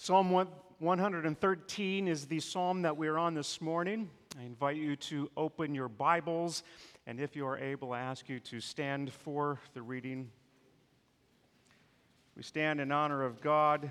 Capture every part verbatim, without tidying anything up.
Psalm one hundred thirteen is the psalm that we're on this morning. I invite you to open your Bibles, and if you are able, I ask you to stand for the reading. We stand in honor of God.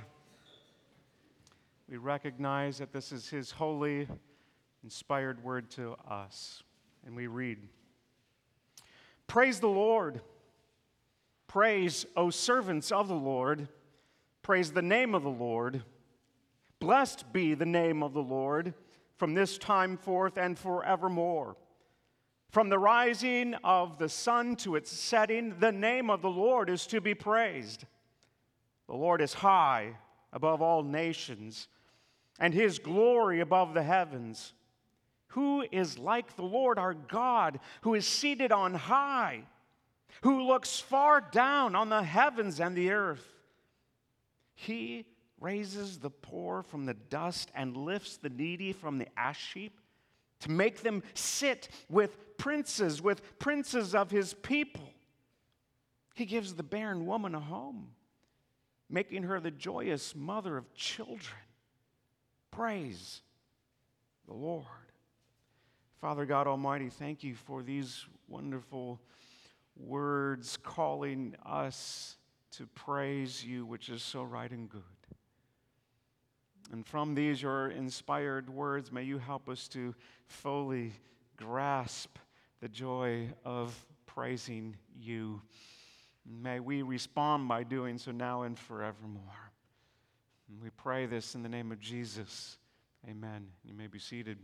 We recognize that this is His holy, inspired word to us. And we read, "Praise the Lord. Praise, O servants of the Lord. Praise the name of the Lord. Blessed be the name of the Lord from this time forth and forevermore. From the rising of the sun to its setting, the name of the Lord is to be praised. The Lord is high above all nations, and His glory above the heavens. Who is like the Lord our God, who is seated on high, who looks far down on the heavens and the earth? He raises the poor from the dust and lifts the needy from the ash heap to make them sit with princes, with princes of His people. He gives the barren woman a home, making her the joyous mother of children. Praise the Lord." Father God Almighty, thank you for these wonderful words calling us to praise you, which is so right and good. And from these, your inspired words, may you help us to fully grasp the joy of praising you. May we respond by doing so now and forevermore. And we pray this in the name of Jesus. Amen. You may be seated.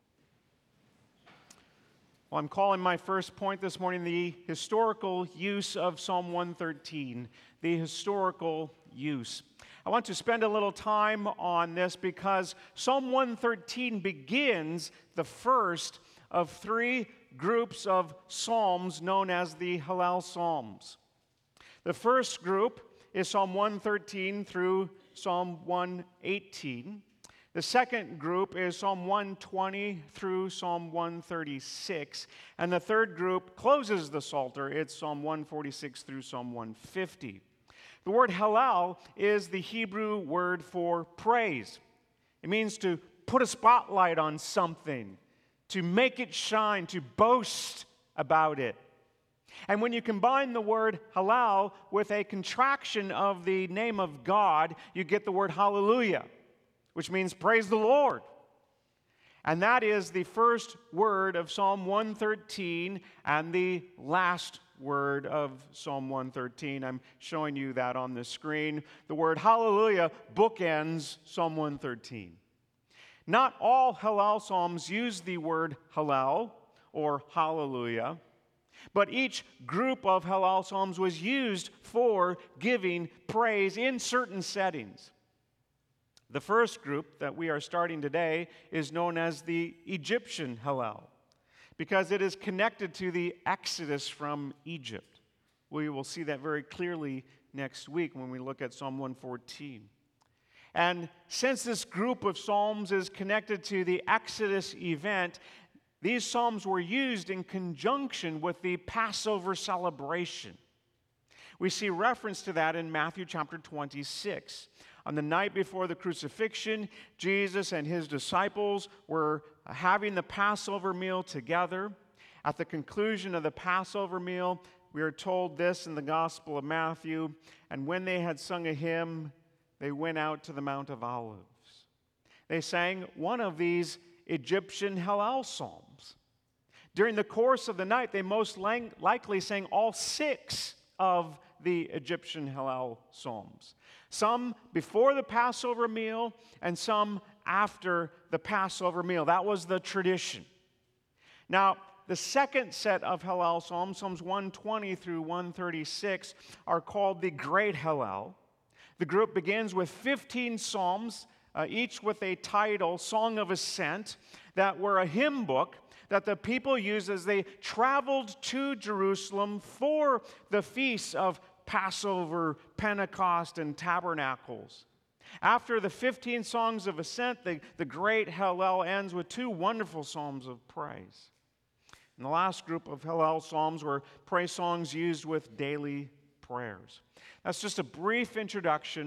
Well, I'm calling my first point this morning the historical use of Psalm one thirteen. The historical use. I want to spend a little time on this because Psalm one thirteen begins the first of three groups of psalms known as the Hallel Psalms. The first group is Psalm one thirteen through Psalm one eighteen. The second group is Psalm one twenty through Psalm one thirty-six. And the third group closes the Psalter. It's Psalm one forty-six through Psalm one fifty. The word Hallel is the Hebrew word for praise. It means to put a spotlight on something, to make it shine, to boast about it. And when you combine the word Hallel with a contraction of the name of God, you get the word hallelujah, which means praise the Lord. And that is the first word of Psalm one thirteen and the last word of Psalm one thirteen. I'm showing you that on the screen. The word hallelujah bookends Psalm one thirteen. Not all Hallel Psalms use the word Hallel or hallelujah, but each group of Hallel Psalms was used for giving praise in certain settings. The first group that we are starting today is known as the Egyptian Hallel, because it is connected to the Exodus from Egypt. We will see that very clearly next week when we look at Psalm one fourteen. And since this group of psalms is connected to the Exodus event, these psalms were used in conjunction with the Passover celebration. We see reference to that in Matthew chapter twenty-six. On the night before the crucifixion, Jesus and His disciples were having the Passover meal together. At the conclusion of the Passover meal, we are told this in the Gospel of Matthew, "And when they had sung a hymn, they went out to the Mount of Olives." They sang one of these Egyptian Hallel psalms. During the course of the night, they most lang- likely sang all six of the Egyptian Hallel psalms. Some before the Passover meal and some after the Passover meal. That was the tradition. Now, the second set of Hallel psalms, Psalms one twenty through one thirty-six, are called the Great Hallel. The group begins with fifteen psalms, uh, each with a title, Song of Ascent, that were a hymn book that the people used as they traveled to Jerusalem for the feasts of Passover, Pentecost, and Tabernacles. After the fifteen songs of ascent, the, the Great Hallel ends with two wonderful psalms of praise. And the last group of Hallel psalms were praise songs used with daily prayers. That's just a brief introduction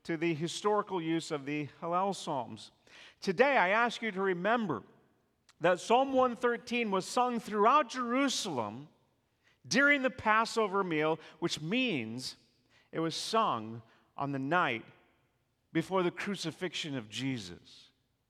to the historical use of the Hallel Psalms. Today, I ask you to remember that Psalm one thirteen was sung throughout Jerusalem during the Passover meal, which means it was sung on the night before the crucifixion of Jesus.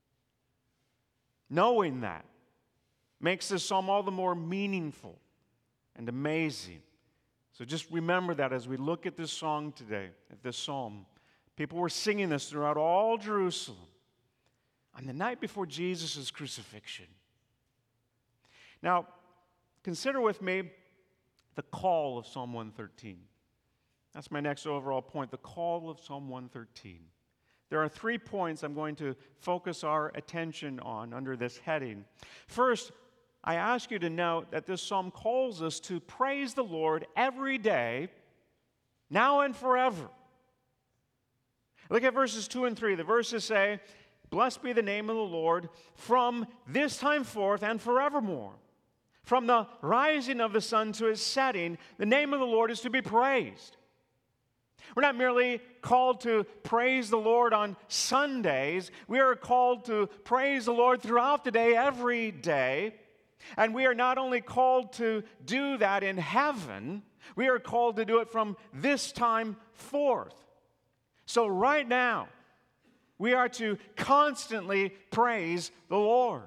Knowing that makes this psalm all the more meaningful and amazing. So just remember that as we look at this song today, at this psalm. People were singing this throughout all Jerusalem on the night before Jesus' crucifixion. Now, consider with me the call of Psalm one thirteen. That's my next overall point, the call of Psalm one thirteen. There are three points I'm going to focus our attention on under this heading. First, I ask you to note that this psalm calls us to praise the Lord every day, now and forever. Look at verses two and three. The verses say, "Blessed be the name of the Lord from this time forth and forevermore. From the rising of the sun to its setting, the name of the Lord is to be praised." We're not merely called to praise the Lord on Sundays. We are called to praise the Lord throughout the day, every day. And we are not only called to do that in heaven, we are called to do it from this time forth. So right now, we are to constantly praise the Lord.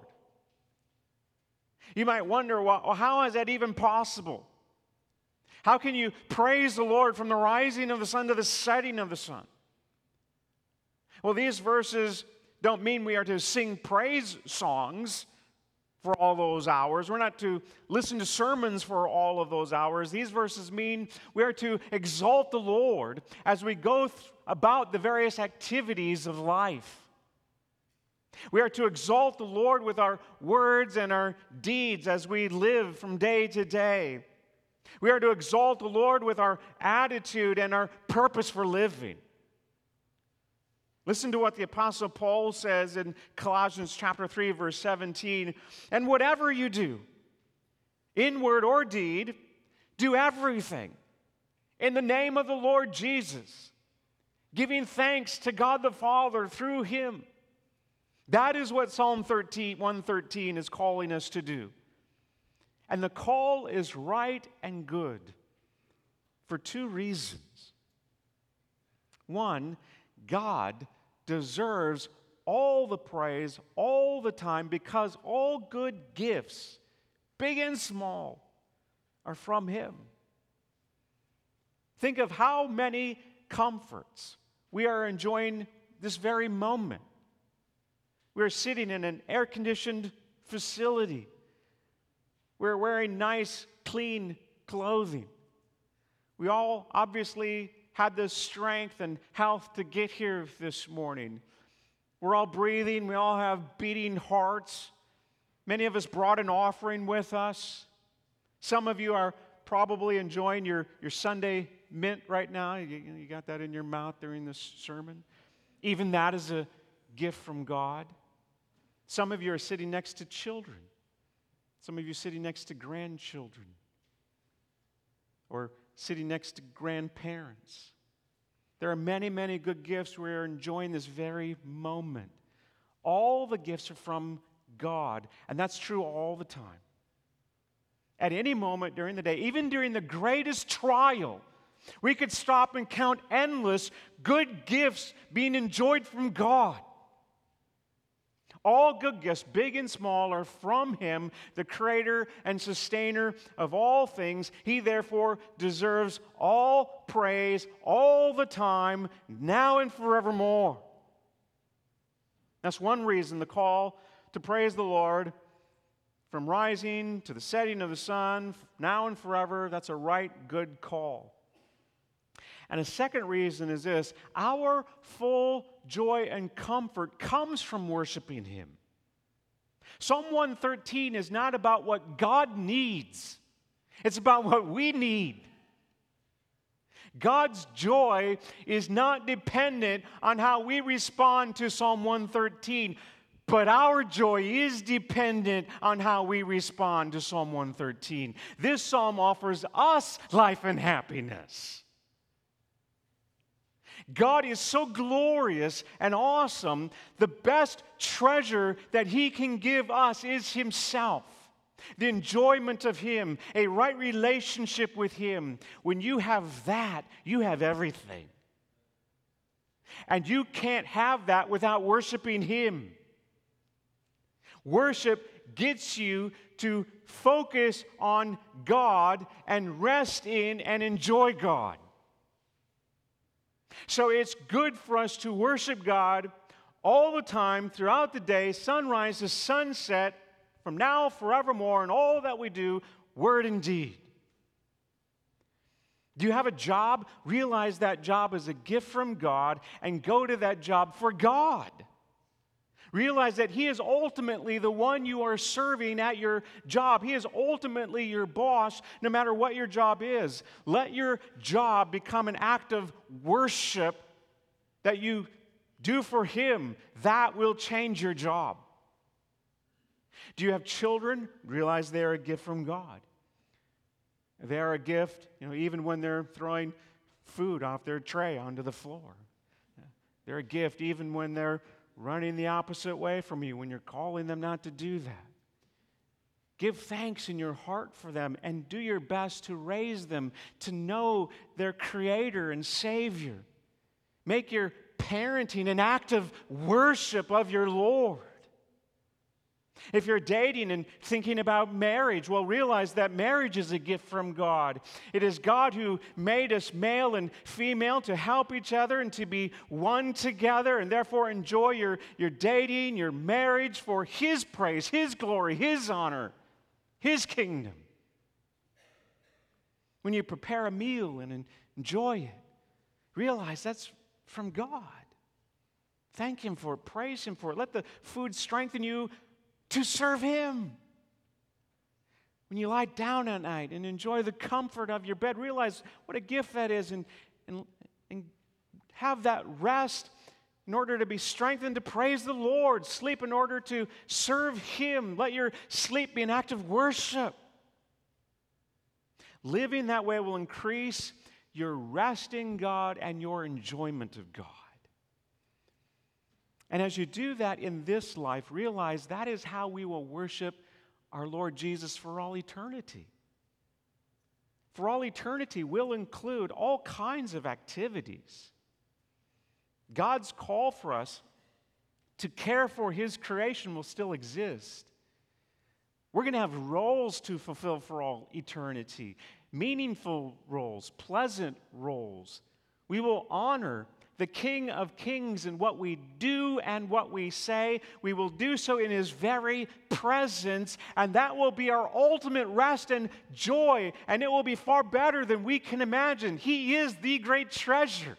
You might wonder, well, how is that even possible? How can you praise the Lord from the rising of the sun to the setting of the sun? Well, these verses don't mean we are to sing praise songs for all those hours. We're not to listen to sermons for all of those hours. These verses mean we are to exalt the Lord as we go th- about the various activities of life. We are to exalt the Lord with our words and our deeds as we live from day to day. We are to exalt the Lord with our attitude and our purpose for living. Listen to what the Apostle Paul says in Colossians chapter three, verse seventeen. "And whatever you do, in word or deed, do everything in the name of the Lord Jesus, giving thanks to God the Father through Him." That is what Psalm one thirteen is calling us to do. And the call is right and good for two reasons. One, God deserves all the praise all the time because all good gifts, big and small, are from Him. Think of how many comforts we are enjoying this very moment. We are sitting in an air-conditioned facility. We're wearing nice, clean clothing. We all obviously had the strength and health to get here this morning. We're all breathing. We all have beating hearts. Many of us brought an offering with us. Some of you are probably enjoying your, your Sunday mint right now. You, you got that in your mouth during this sermon. Even that is a gift from God. Some of you are sitting next to children. Some of you sitting next to grandchildren or sitting next to grandparents. There are many, many good gifts we are enjoying this very moment. All the gifts are from God, and that's true all the time. At any moment during the day, even during the greatest trial, we could stop and count endless good gifts being enjoyed from God. All good gifts, big and small, are from Him, the creator and sustainer of all things. He therefore deserves all praise all the time, now and forevermore. That's one reason the call to praise the Lord from rising to the setting of the sun, now and forever, that's a right good call. And a second reason is this: our full joy and comfort comes from worshiping Him. Psalm one thirteen is not about what God needs. It's about what we need. God's joy is not dependent on how we respond to Psalm one thirteen, but our joy is dependent on how we respond to Psalm one thirteen. This psalm offers us life and happiness. God is so glorious and awesome. The best treasure that He can give us is Himself. The enjoyment of Him, a right relationship with Him. When you have that, you have everything. And you can't have that without worshiping Him. Worship gets you to focus on God and rest in and enjoy God. So it's good for us to worship God all the time, throughout the day, sunrise to sunset, from now forevermore, in all that we do, word and deed. Do you have a job? Realize that job is a gift from God and go to that job for God. Realize that He is ultimately the one you are serving at your job. He is ultimately your boss, no matter what your job is. Let your job become an act of worship that you do for Him. That will change your job. Do you have children? Realize they are a gift from God. They are a gift, you know, even when they're throwing food off their tray onto the floor. They're a gift even when they're running the opposite way from you, when you're calling them not to do that. Give thanks in your heart for them and do your best to raise them to know their Creator and Savior. Make your parenting an act of worship of your Lord. If you're dating and thinking about marriage, well, realize that marriage is a gift from God. It is God who made us male and female to help each other and to be one together, and therefore enjoy your, your dating, your marriage for His praise, His glory, His honor, His kingdom. When you prepare a meal and enjoy it, realize that's from God. Thank Him for it. Praise Him for it. Let the food strengthen you to serve Him. When you lie down at night and enjoy the comfort of your bed, realize what a gift that is, and, and, and have that rest in order to be strengthened to praise the Lord. Sleep in order to serve Him. Let your sleep be an act of worship. Living that way will increase your rest in God and your enjoyment of God. And as you do that in this life, realize that is how we will worship our Lord Jesus for all eternity. For all eternity will include all kinds of activities. God's call for us to care for His creation will still exist. We're going to have roles to fulfill for all eternity, meaningful roles, pleasant roles. We will honor the King of Kings in what we do and what we say. We will do so in His very presence, and that will be our ultimate rest and joy, and it will be far better than we can imagine. He is the great treasure.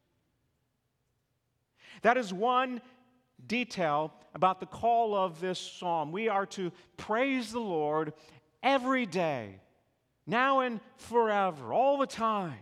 That is one detail about the call of this psalm. We are to praise the Lord every day, now and forever, all the time.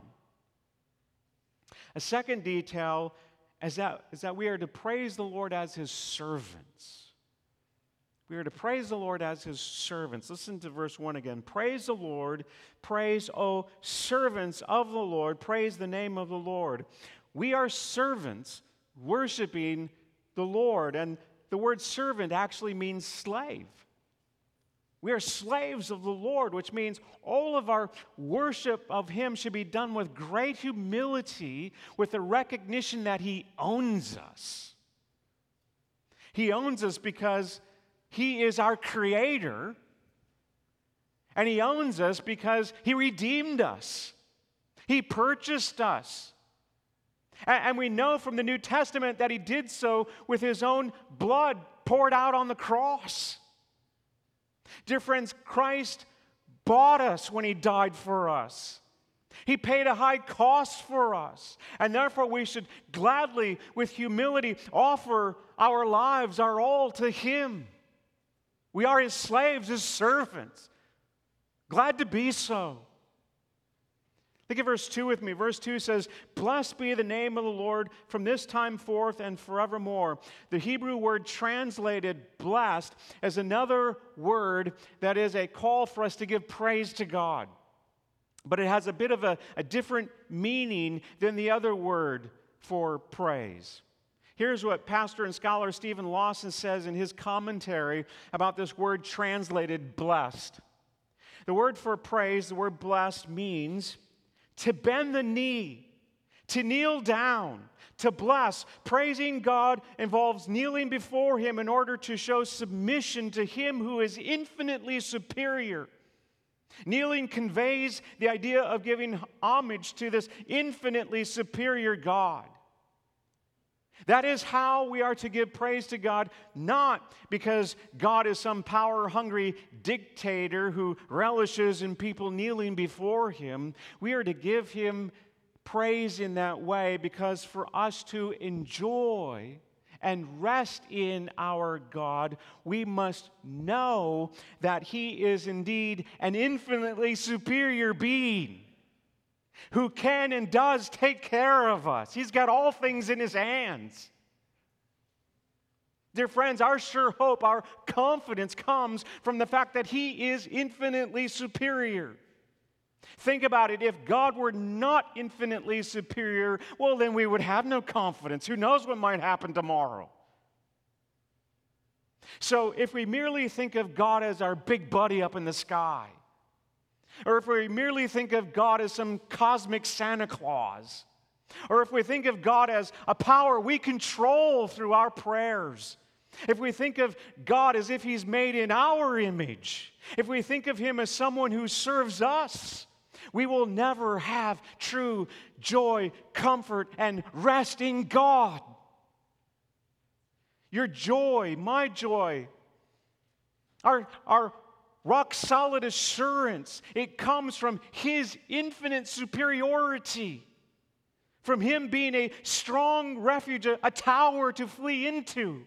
A second detail is that, is that we are to praise the Lord as His servants. We are to praise the Lord as His servants. Listen to verse one again. Praise the Lord, praise, O servants of the Lord, praise the name of the Lord. We are servants worshiping the Lord, and the word servant actually means slave. We are slaves of the Lord, which means all of our worship of Him should be done with great humility, with the recognition that He owns us. He owns us because He is our Creator, and He owns us because He redeemed us. He purchased us. And we know from the New Testament that He did so with His own blood poured out on the cross. Dear friends, Christ bought us when He died for us. He paid a high cost for us. And therefore we should gladly, with humility, offer our lives, our all to Him. We are His slaves, His servants. Glad to be so. Look at verse two with me. Verse two says, "Blessed be the name of the Lord from this time forth and forevermore." The Hebrew word translated blessed is another word that is a call for us to give praise to God. But it has a bit of a, a different meaning than the other word for praise. Here's what pastor and scholar Stephen Lawson says in his commentary about this word translated blessed. The word for praise, the word blessed, means to bend the knee, to kneel down, to bless. Praising God involves kneeling before Him in order to show submission to Him who is infinitely superior. Kneeling conveys the idea of giving homage to this infinitely superior God. That is how we are to give praise to God, not because God is some power-hungry dictator who relishes in people kneeling before Him. We are to give Him praise in that way because for us to enjoy and rest in our God, we must know that He is indeed an infinitely superior being who can and does take care of us. He's got all things in His hands. Dear friends, our sure hope, our confidence comes from the fact that He is infinitely superior. Think about it. If God were not infinitely superior, well, then we would have no confidence. Who knows what might happen tomorrow? So if we merely think of God as our big buddy up in the sky, or if we merely think of God as some cosmic Santa Claus, or if we think of God as a power we control through our prayers, if we think of God as if He's made in our image, if we think of Him as someone who serves us, we will never have true joy, comfort, and rest in God. Your joy, my joy, our, our rock-solid assurance, it comes from His infinite superiority, from Him being a strong refuge, a, a tower to flee into.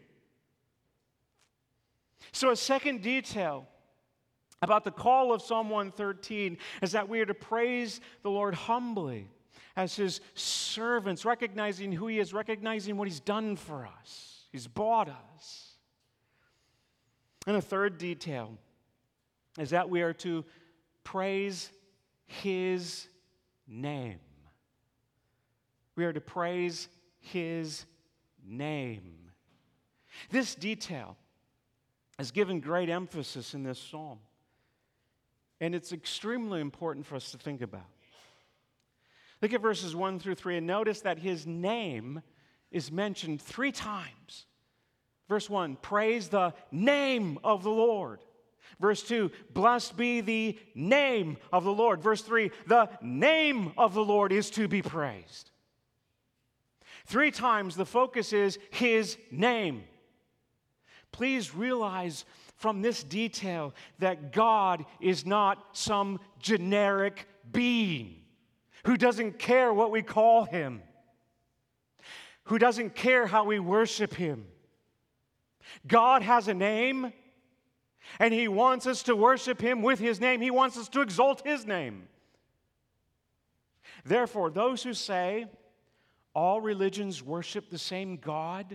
So a second detail about the call of Psalm one thirteen is that we are to praise the Lord humbly as His servants, recognizing who He is, recognizing what He's done for us. He's bought us. And a third detail is that we are to praise His name. We are to praise His name. This detail is given great emphasis in this psalm. And it's extremely important for us to think about. Look at verses one through three and notice that His name is mentioned three times. Verse one, praise the name of the Lord. Verse two, blessed be the name of the Lord. Verse three, the name of the Lord is to be praised. Three times the focus is His name. Please realize from this detail that God is not some generic being who doesn't care what we call Him, who doesn't care how we worship Him. God has a name, and He wants us to worship Him with His name. He wants us to exalt His name. Therefore, those who say all religions worship the same God,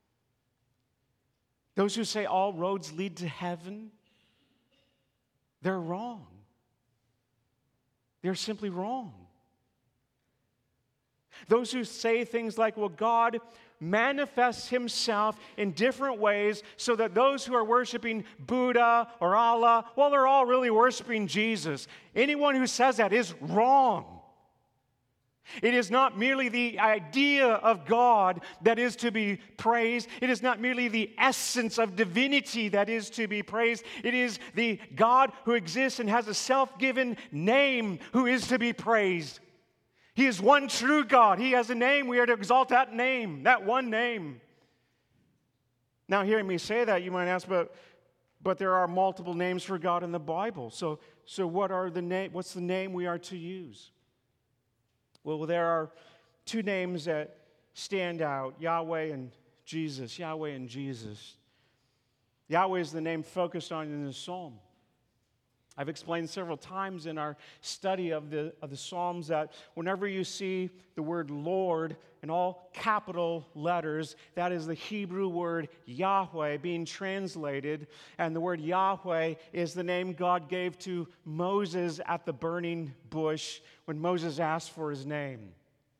those who say all roads lead to heaven, they're wrong. They're simply wrong. Those who say things like, well, God manifests Himself in different ways so that those who are worshiping Buddha or Allah, well, they're all really worshiping Jesus. Anyone who says that is wrong. It is not merely the idea of God that is to be praised. It is not merely the essence of divinity that is to be praised. It is the God who exists and has a self-given name who is to be praised. He is one true God. He has a name. We are to exalt that name, that one name. Now, hearing me say that, you might ask, but, but there are multiple names for God in the Bible. So, so what are the na- what's the name we are to use? Well, there are two names that stand out, Yahweh and Jesus. Yahweh and Jesus. Yahweh is the name focused on in the psalm. I've explained several times in our study of the, of the Psalms that whenever you see the word Lord in all capital letters, that is the Hebrew word Yahweh being translated. And the word Yahweh is the name God gave to Moses at the burning bush when Moses asked for his name.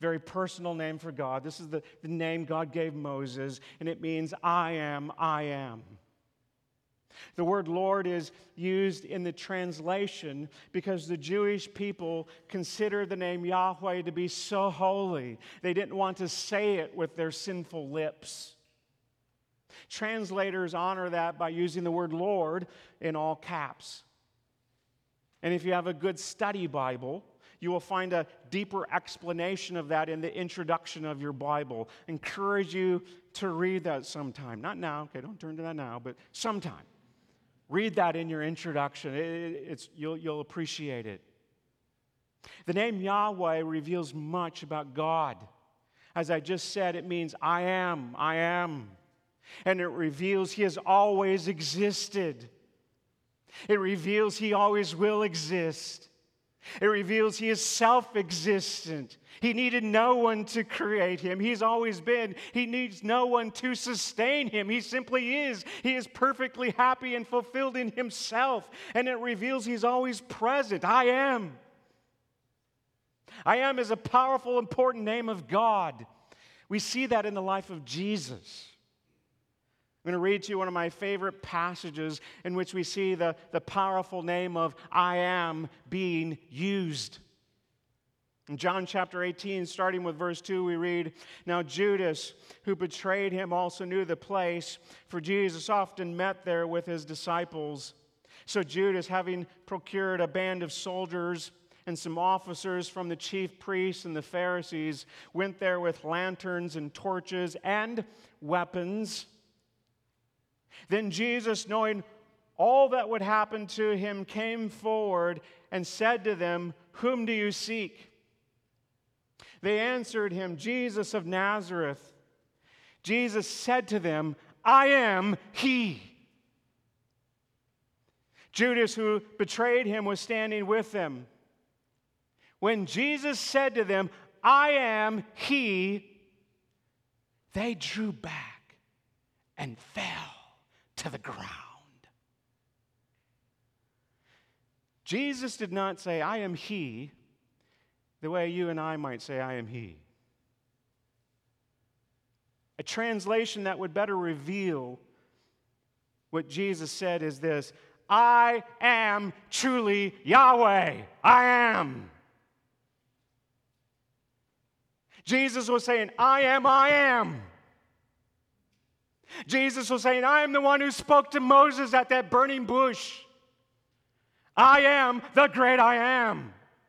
very personal name for God. This is the, the name God gave Moses, and it means I am, I am. The word Lord is used in the translation because the Jewish people considered the name Yahweh to be so holy, they didn't want to say it with their sinful lips. Translators honor that by using the word Lord in all caps. And if you have a good study Bible, you will find a deeper explanation of that in the introduction of your Bible. Encourage you to read that sometime. Not now, okay, don't turn to that now, but sometime. Read that in your introduction. It, it's, you'll, you'll appreciate it. The name Yahweh reveals much about God. As I just said, it means I am, I am. And it reveals He has always existed. It reveals He always will exist. It reveals He is self-existent. He needed no one to create Him. He's always been. He needs no one to sustain Him. He simply is. He is perfectly happy and fulfilled in Himself. And it reveals He's always present. I am. I am is a powerful, important name of God. We see that in the life of Jesus. I'm going to read to you one of my favorite passages in which we see the, the powerful name of I am being used. In John chapter eighteen, starting with verse two, we read, Now Judas, who betrayed Him, also knew the place, for Jesus often met there with His disciples. So Judas, having procured a band of soldiers and some officers from the chief priests and the Pharisees, went there with lanterns and torches and weapons. Then Jesus, knowing all that would happen to him, came forward and said to them, Whom do you seek? They answered him, Jesus of Nazareth. Jesus said to them, I am He. Judas, who betrayed Him, was standing with them. When Jesus said to them, I am He, they drew back and fell to the ground. Jesus did not say, I am He, the way you and I might say, I am He. A translation that would better reveal what Jesus said is this, I am truly Yahweh. I am. Jesus was saying, I am, I am. Jesus was saying, I am the one who spoke to Moses at that burning bush. I am the great I am.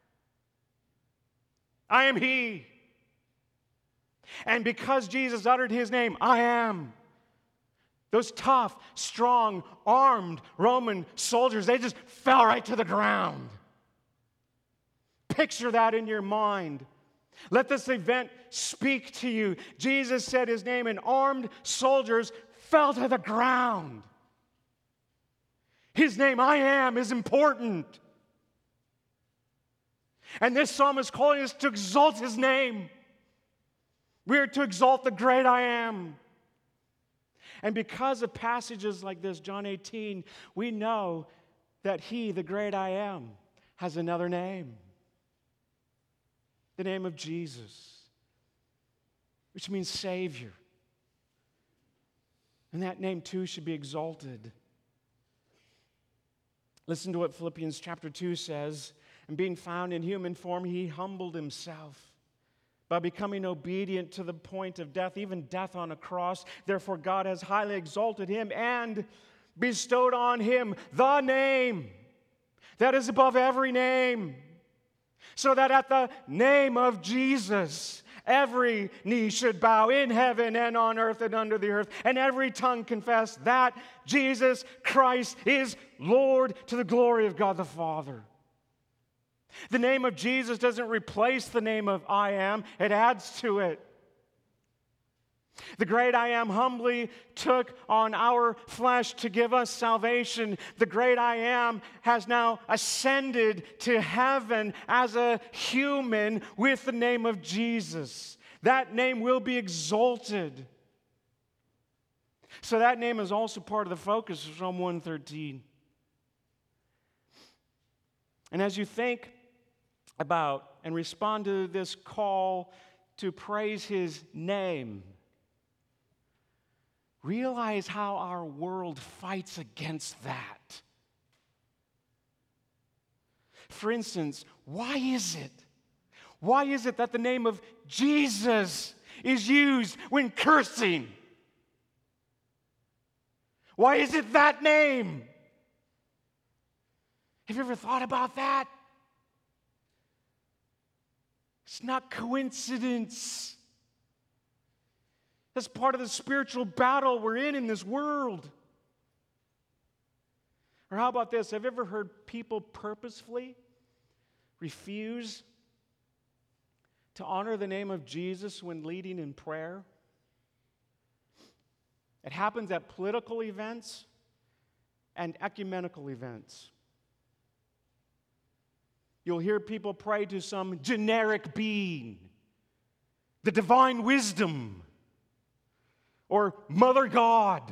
I am He. And because Jesus uttered His name, I am, those tough, strong, armed Roman soldiers, they just fell right to the ground. Picture that in your mind. Let this event speak to you. Jesus said His name, and armed soldiers fell to the ground. His name, I am, is important. And this psalm is calling us to exalt His name. We are to exalt the great I am. And because of passages like this, John eighteen, we know that He, the great I am, has another name. The name of Jesus, which means Savior. And that name too should be exalted. Listen to what Philippians chapter two says. And being found in human form, He humbled Himself by becoming obedient to the point of death, even death on a cross. Therefore God has highly exalted Him and bestowed on Him the name that is above every name, so that at the name of Jesus, every knee should bow in heaven and on earth and under the earth, and every tongue confess that Jesus Christ is Lord, to the glory of God the Father. The name of Jesus doesn't replace the name of I am, it adds to it. The great I am humbly took on our flesh to give us salvation. The great I am has now ascended to heaven as a human with the name of Jesus. That name will be exalted. So that name is also part of the focus of Psalm one thirteen. And as you think about and respond to this call to praise His name, realize how our world fights against that. For instance, why is it? Why is it that the name of Jesus is used when cursing? Why is it that name? Have you ever thought about that? It's not coincidence. That's part of the spiritual battle we're in in this world. Or how about this? Have you ever heard people purposefully refuse to honor the name of Jesus when leading in prayer? It happens at political events and ecumenical events. You'll hear people pray to some generic being, the divine wisdom, or Mother God.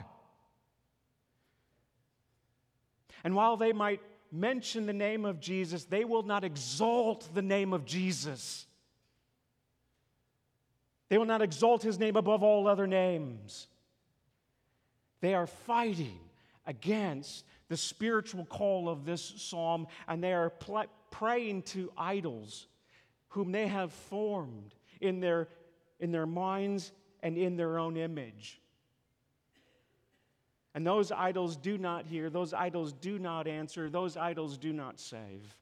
And while they might mention the name of Jesus, they will not exalt the name of Jesus. They will not exalt His name above all other names. They are fighting against the spiritual call of this psalm, and they are pl- praying to idols whom they have formed in their, in their minds and in their own image. And those idols do not hear, those idols do not answer, those idols do not save.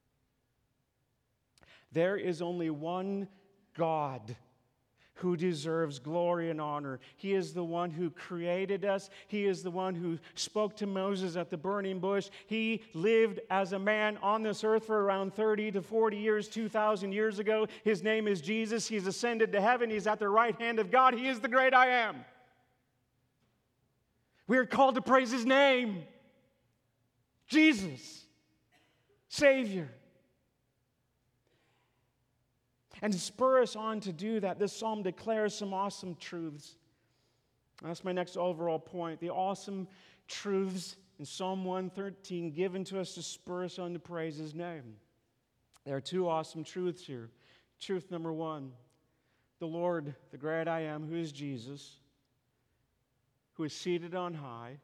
There is only one God who deserves glory and honor. He is the one who created us. He is the one who spoke to Moses at the burning bush. He lived as a man on this earth for around thirty to forty years, two thousand years ago. His name is Jesus. He's ascended to heaven. He's at the right hand of God. He is the great I am. We are called to praise His name. Jesus, Savior. And to spur us on to do that, this psalm declares some awesome truths. That's my next overall point. The awesome truths in Psalm one thirteen given to us to spur us on to praise His name. There are two awesome truths here. Truth number one, the Lord, the great I am, who is Jesus, who is seated on high.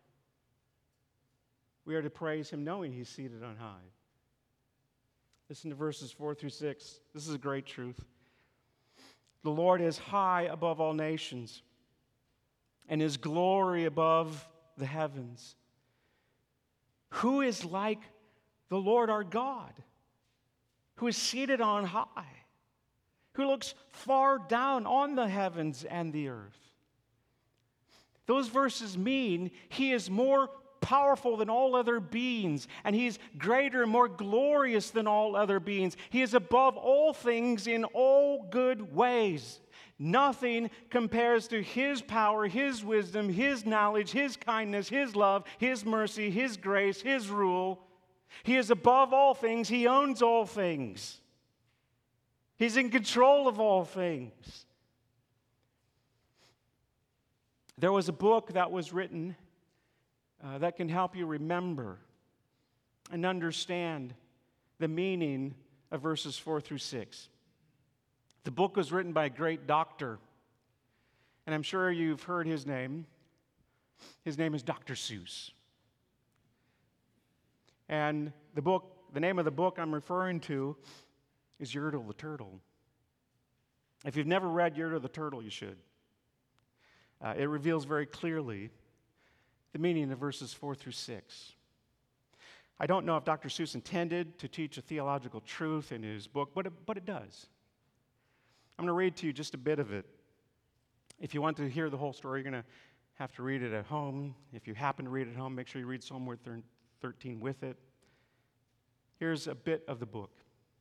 We are to praise Him knowing He's seated on high. Listen to verses four through six. This is a great truth. The Lord is high above all nations, and His glory above the heavens. Who is like the Lord our God, who is seated on high, who looks far down on the heavens and the earth? Those verses mean He is more powerful than all other beings, and He's greater and more glorious than all other beings. He is above all things in all good ways. Nothing compares to His power, His wisdom, His knowledge, His kindness, His love, His mercy, His grace, His rule. He is above all things. He owns all things. He's in control of all things. There was a book that was written Uh, that can help you remember and understand the meaning of verses four through six. The book was written by a great doctor, and I'm sure you've heard his name. His name is Doctor Seuss. And the book, the name of the book I'm referring to is Yertle the Turtle. If you've never read Yertle the Turtle, you should. Uh, it reveals very clearly the meaning of verses four through six. I don't know if Doctor Seuss intended to teach a theological truth in his book, but it, but it does. I'm going to read to you just a bit of it. If you want to hear the whole story, you're going to have to read it at home. If you happen to read it at home, make sure you read Psalm thirteen with it. Here's a bit of the book.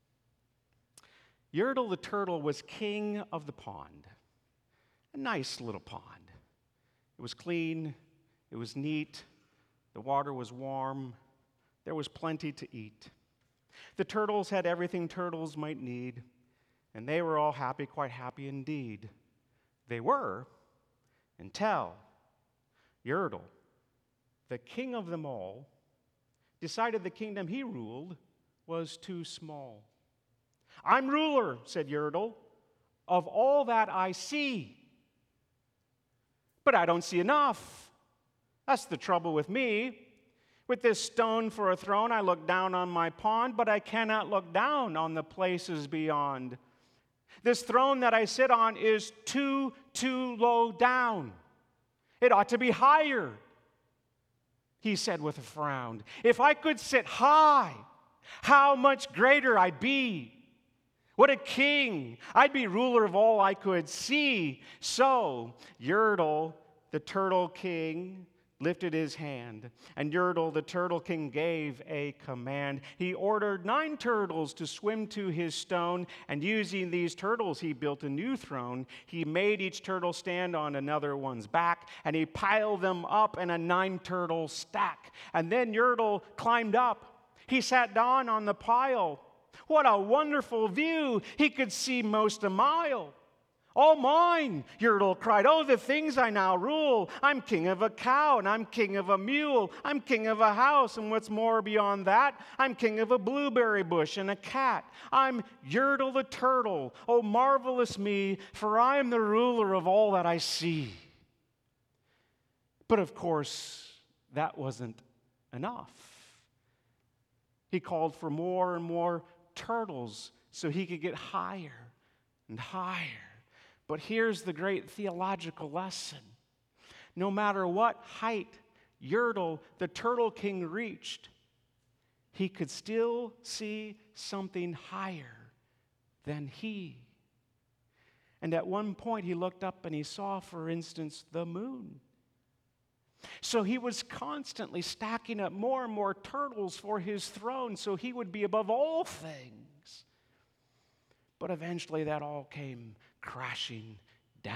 Yertle the Turtle was king of the pond. A nice little pond. It was clean. It was neat. The water was warm. There was plenty to eat. The turtles had everything turtles might need, and they were all happy, quite happy indeed. They were, until Yertle, the king of them all, decided the kingdom he ruled was too small. "I'm ruler," said Yertle, of all that I see. But I don't see enough. That's the trouble with me. With this stone for a throne, I look down on my pond, but I cannot look down on the places beyond. This throne that I sit on is too, too low down. It ought to be higher, he said with a frown. If I could sit high, how much greater I'd be. What a king. I'd be ruler of all I could see. So, Yertle, the turtle king, lifted his hand, and Yertle, the turtle king, gave a command. He ordered nine turtles to swim to his stone, and using these turtles, he built a new throne. He made each turtle stand on another one's back, and he piled them up in a nine-turtle stack. And then Yertle climbed up. He sat down on the pile. What a wonderful view! He could see most a mile. All mine, Yertle cried. Oh, the things I now rule. I'm king of a cow, and I'm king of a mule. I'm king of a house, and what's more beyond that, I'm king of a blueberry bush and a cat. I'm Yertle the turtle. Oh, marvelous me, for I am the ruler of all that I see. But of course, that wasn't enough. He called for more and more turtles so he could get higher and higher. But here's the great theological lesson. No matter what height Yertle, the turtle king, reached, he could still see something higher than he. And at one point he looked up and he saw, for instance, the moon. So he was constantly stacking up more and more turtles for his throne so he would be above all things. But eventually that all came crashing down.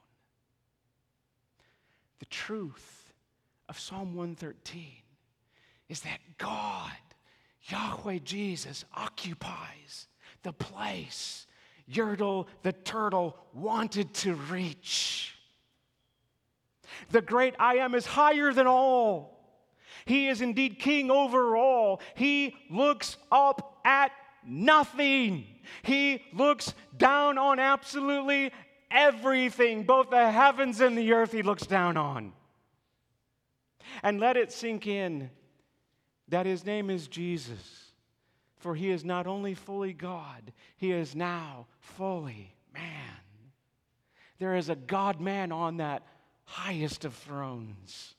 The truth of Psalm one thirteen is that God, Yahweh Jesus, occupies the place Yertle the turtle wanted to reach. The great I Am is higher than all. He is indeed king over all. He looks up at nothing. He looks down on absolutely everything, both the heavens and the earth he looks down on. And let it sink in that his name is Jesus, for he is not only fully God, he is now fully man. There is a God-man on that highest of thrones.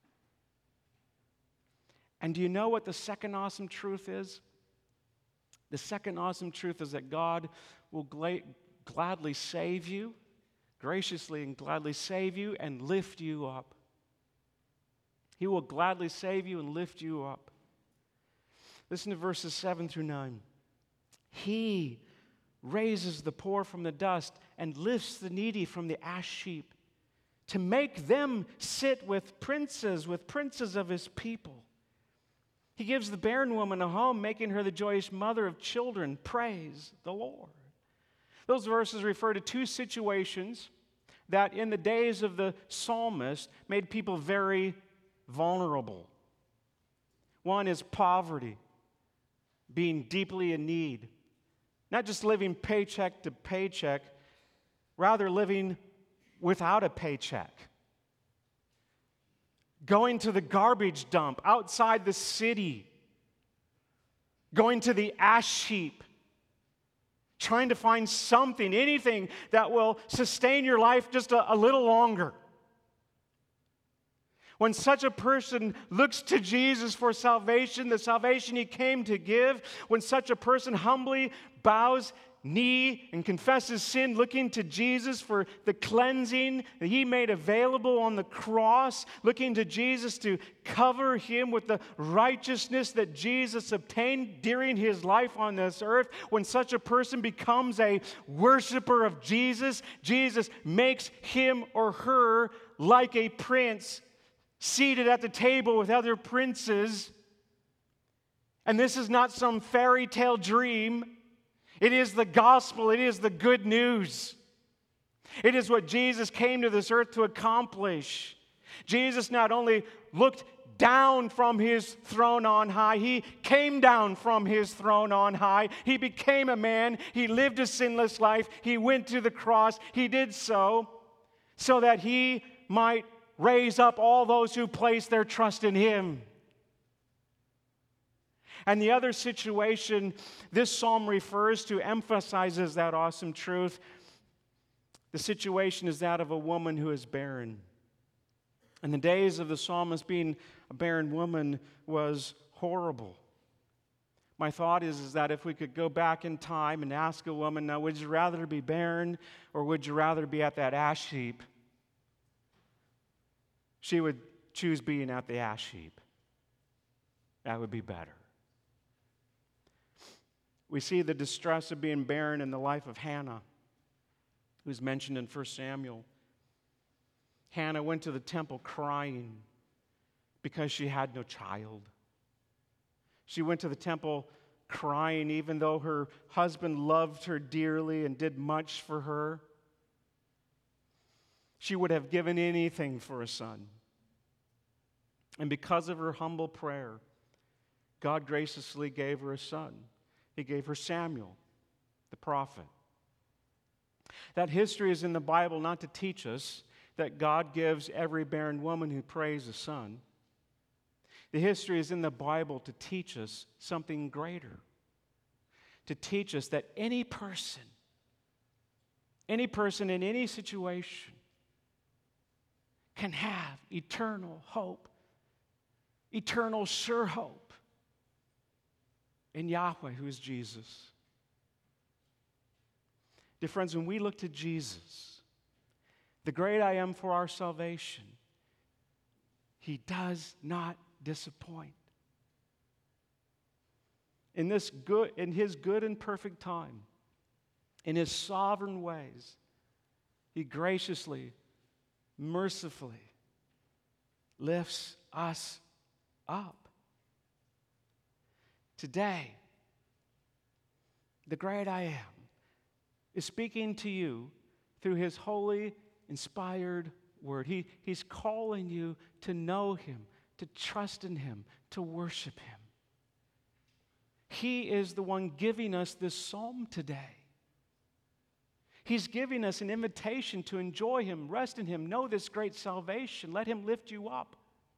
And do you know what the second awesome truth is? The second awesome truth is that God will gla- gladly save you, graciously and gladly save you and lift you up. He will gladly save you and lift you up. Listen to verses seven through nine. He raises the poor from the dust and lifts the needy from the ash heap, to make them sit with princes, with princes of his people. He gives the barren woman a home, making her the joyous mother of children. Praise the Lord. Those verses refer to two situations that in the days of the psalmist made people very vulnerable. One is poverty, being deeply in need. Not just living paycheck to paycheck, rather living without a paycheck. Going to the garbage dump outside the city. Going to the ash heap. Trying to find something, anything that will sustain your life just a, a little longer. When such a person looks to Jesus for salvation, the salvation he came to give, when such a person humbly bows knee and confesses sin, looking to Jesus for the cleansing that he made available on the cross, looking to Jesus to cover him with the righteousness that Jesus obtained during his life on this earth, when such a person becomes a worshiper of Jesus, Jesus makes him or her like a prince seated at the table with other princes. And this is not some fairy tale dream. It is the gospel. It is the good news. It is what Jesus came to this earth to accomplish. Jesus not only looked down from his throne on high. He came down from his throne on high. He became a man. He lived a sinless life. He went to the cross. He did so so that he might raise up all those who place their trust in him. And the other situation this psalm refers to emphasizes that awesome truth. The situation is that of a woman who is barren. And the days of the psalmist being a barren woman was horrible. My thought is, is that if we could go back in time and ask a woman, now, would you rather be barren or would you rather be at that ash heap? She would choose being at the ash heap. That would be better. We see the distress of being barren in the life of Hannah, who's mentioned in First Samuel. Hannah went to the temple crying because she had no child. She went to the temple crying even though her husband loved her dearly and did much for her. She would have given anything for a son. And because of her humble prayer, God graciously gave her a son. He gave her Samuel, the prophet. That history is in the Bible not to teach us that God gives every barren woman who prays a son. The history is in the Bible to teach us something greater. To teach us that any person, any person in any situation can have eternal hope, eternal sure hope in Yahweh, who is Jesus. Dear friends, when we look to Jesus, the great I am for our salvation, he does not disappoint. In this good, in his good and perfect time, in his sovereign ways, he graciously, mercifully lifts us up. Today, the great I am is speaking to you through his holy, inspired word. He, he's calling you to know him, to trust in him, to worship him. He is the one giving us this psalm today. He's giving us an invitation to enjoy him, rest in him, know this great salvation. Let him lift you up.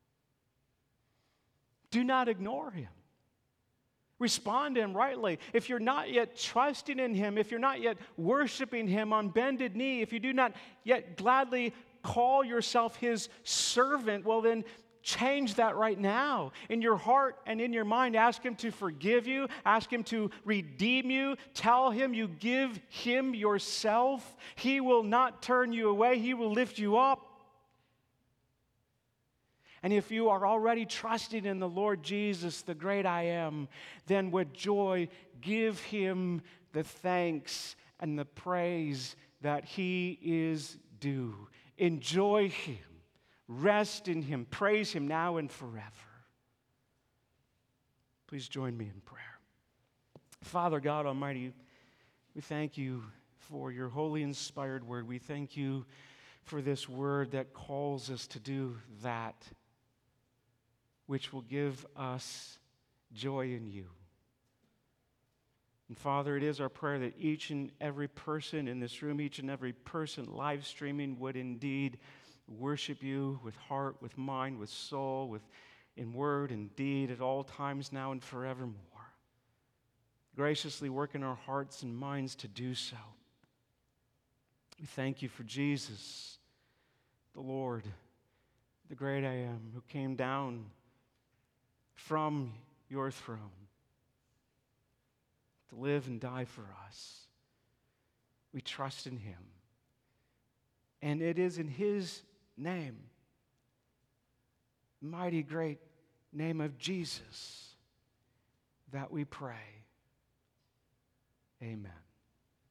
Do not ignore him. Respond to him rightly. If you're not yet trusting in him, if you're not yet worshiping him on bended knee, if you do not yet gladly call yourself his servant, well then change that right now. In your heart and in your mind, ask him to forgive you. Ask him to redeem you. Tell him you give him yourself. He will not turn you away. He will lift you up. And if you are already trusting in the Lord Jesus, the great I am, then with joy give him the thanks and the praise that he is due. Enjoy him. Rest in him. Praise him now and forever. Please join me in prayer. Father God Almighty, we thank you for your holy inspired word. We thank you for this word that calls us to do that which will give us joy in you. And Father, it is our prayer that each and every person in this room, each and every person live streaming would indeed worship you with heart, with mind, with soul, with in word and deed at all times now and forevermore. Graciously work in our hearts and minds to do so. We thank you for Jesus, the Lord, the great I am, who came down from your throne to live and die for us. We trust in him. And it is in his name, mighty great name of Jesus, that we pray. Amen.